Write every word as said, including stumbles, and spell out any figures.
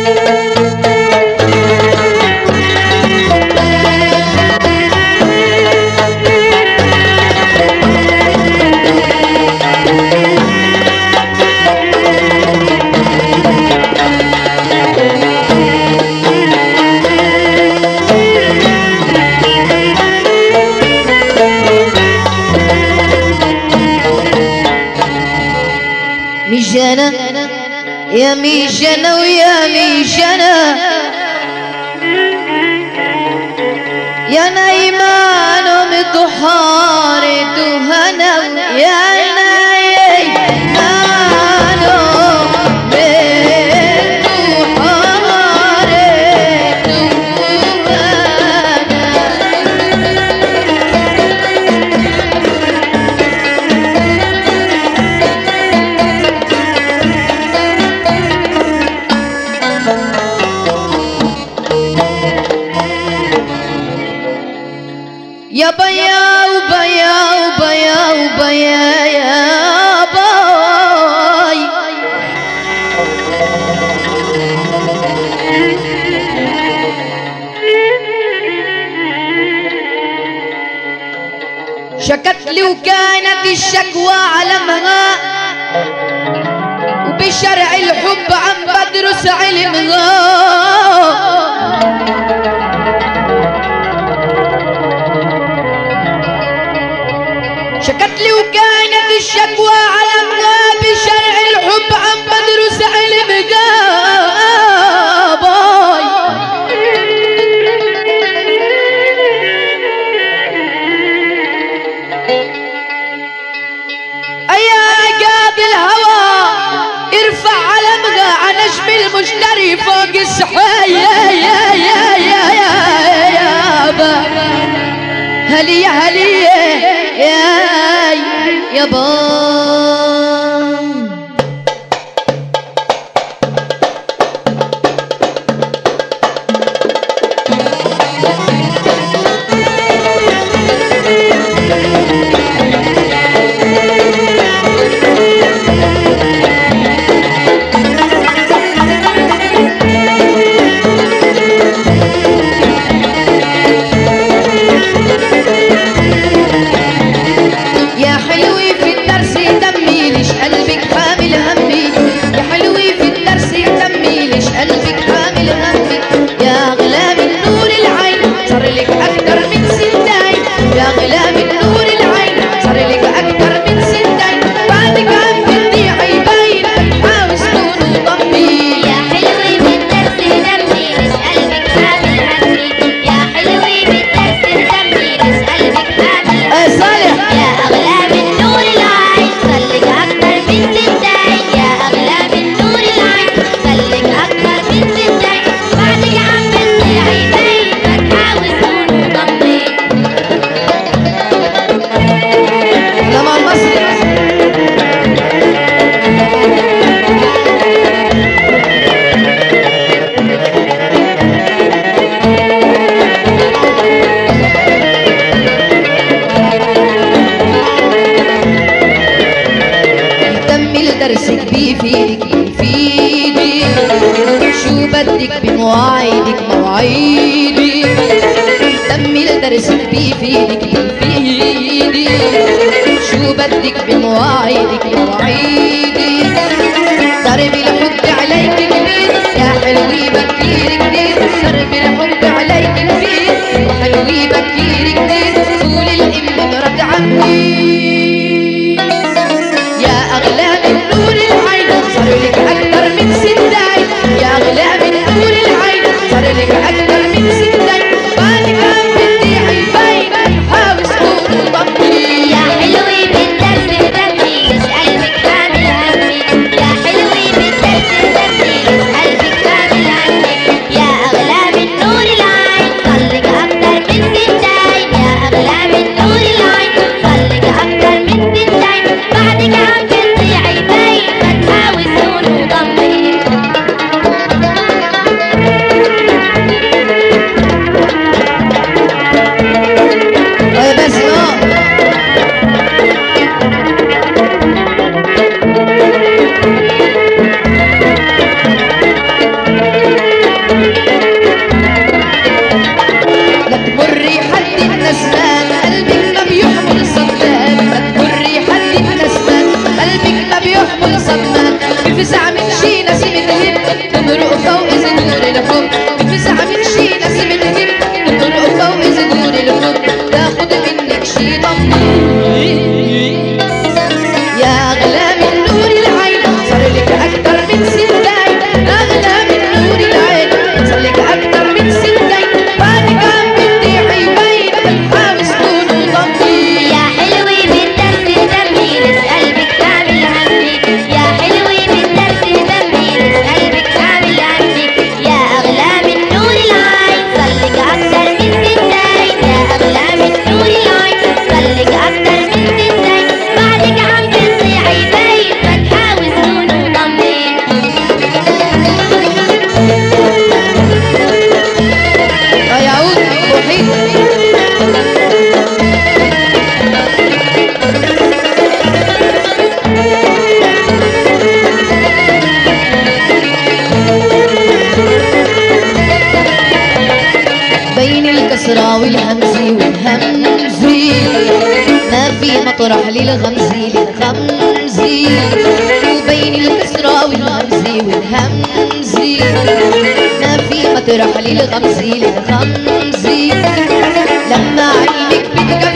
ميشانا يا ميشانا ويا ميشانا يا نايمان ومطحار دهنا يا نايمان ومطحار يا بيا وبيا وبيا وبيا يا باي شكت لي وكانت الشكوى علمها وبشرع الحب عم بدرس علمها شكت لي وكانت الشكوى علمها بشرع الحب عم بدرس علمها باي أيا قاضي الهوى ارفع علمها على نجم المشتري فوق السحايا يا يا يا يا يا هلي يا هلي يا يا بام يا حلوي في الدرس دمي ليش قلبك حامل همي يا حلوي في الدرس دمي ليش قلبك حامل همي يا غلا من نور العين صار لك أكتر من سنتين يا غلا من نور العين صار لك أكتر من سنتين بعدك عم بتضيعي باين بتحاول سنون وضمي يا حلوي في الدرس دمي ليش قلبك حامل همي يا حلوي في الدرس دمي ليش قلبك حامل همي يا صالح يا أغلى من نور العين خليك أكتر من سنتين يا أغلى من نور العين خليك أكتر من سنتين بعدك عم بتضيعي باين بتحاول تكون وضمي لما المصري اهتمي لدرسك بيفيدك بيفيدي شو بدك بمواعيدك مواعيدي اهتمي لدرسك بيفيدك بيفيدي شو بدك بمواعيدك مواعيدي درب الحب عليك كبير يا حلوي بكير كتير درب الحب عليك كبير يا حلوي بكير كتير طول الام برد عني يا أغلى من نور العين صار لك أكتر من سنتين يا أغلى من نور العين صار لك أكتر من سنتين بعدك عم بتضيعي باين حاول تكون وضمي يا حلوي في الدرس دمي ليش قلبك حامل همي يا حلوي في الدرس دمي ليش الكسرى والهمزي والهمزي ما في مطرح للغمزي للغمزي وبين الكسرى والهمزي والهمزي ما في مطرح للغمزي للغمزي لما عينك بتقل